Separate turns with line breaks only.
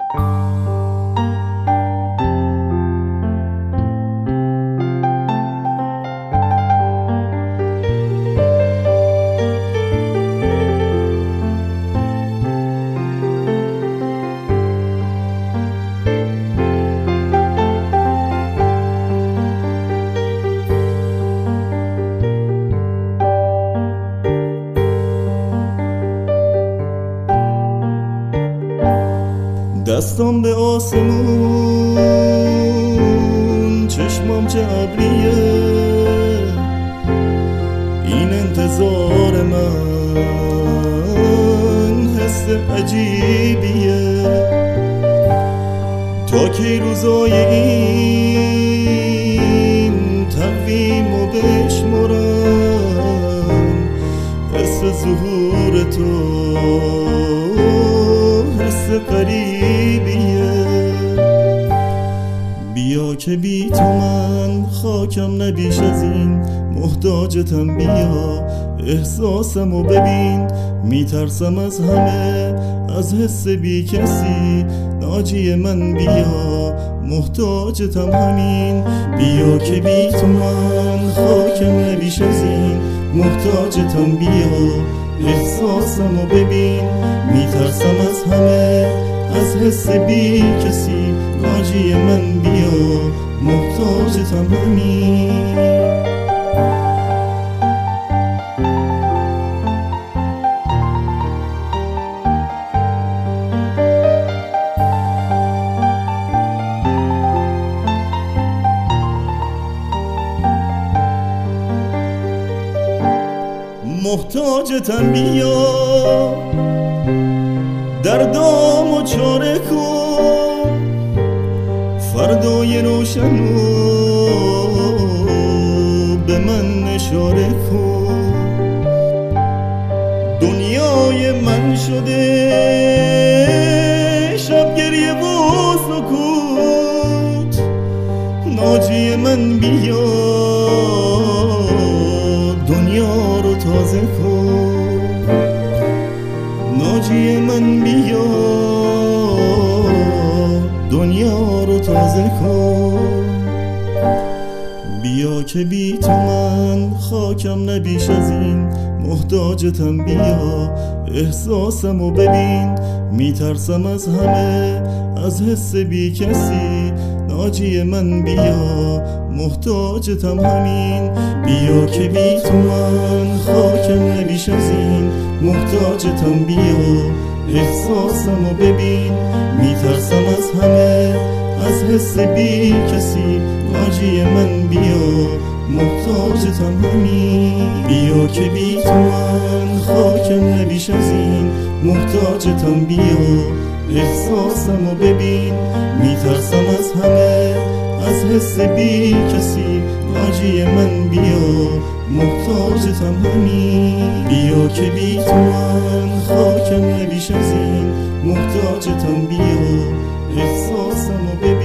دستم به آسمون، چشمام چه ابریه، این انتظار من حس عجیبیه. تا کی روزای این تقویم و بشمرم، حس ظهور تو حس قریبیه. بیا که بی تو من خاکم نبیش از این، محتاجتم بیا احساسمو ببین. میترسم از همه، از حس بی کسی، ناجی من بیا محتاجتم همین. بیا که بی تو من خاکم نبیش از این، محتاجتم بیا احساسمو ببین. میترسم از همه، از حس بی کسی، ناجی من بیا محتاجتم همین. محتاجتم بیا دردامو چاره کن، فردای روشنو به من اشاره کن. دنیای من شده شب گریه و سکوت، ناجی من بیا دنیا رو تازه کن. ناجی من بیا دنیا رو تازه کن. بیا که بی تو من خاکم نبیش از این، محتاجتم بیا احساسمو ببین. میترسم از همه، از حس بی کسی، ناجی من بیا محتاجتم همین. بیا که بی تو من خاکم نبیش از این، محتاجتم بیا احساسمو ببین. میترسم از همه، از حس بی کسی، ناجی من بیا محتاجتم همین. بیا که بی تو من خاکم نبیش از این، محتاجتم بیا احساسمو ببین. میترسم از همه، از حس بی کسی، ناجی من بیا محتاجتم همین. بیا که بی تو من خاکم نبیش از این، محتاجتم بیا احساسمو ببین.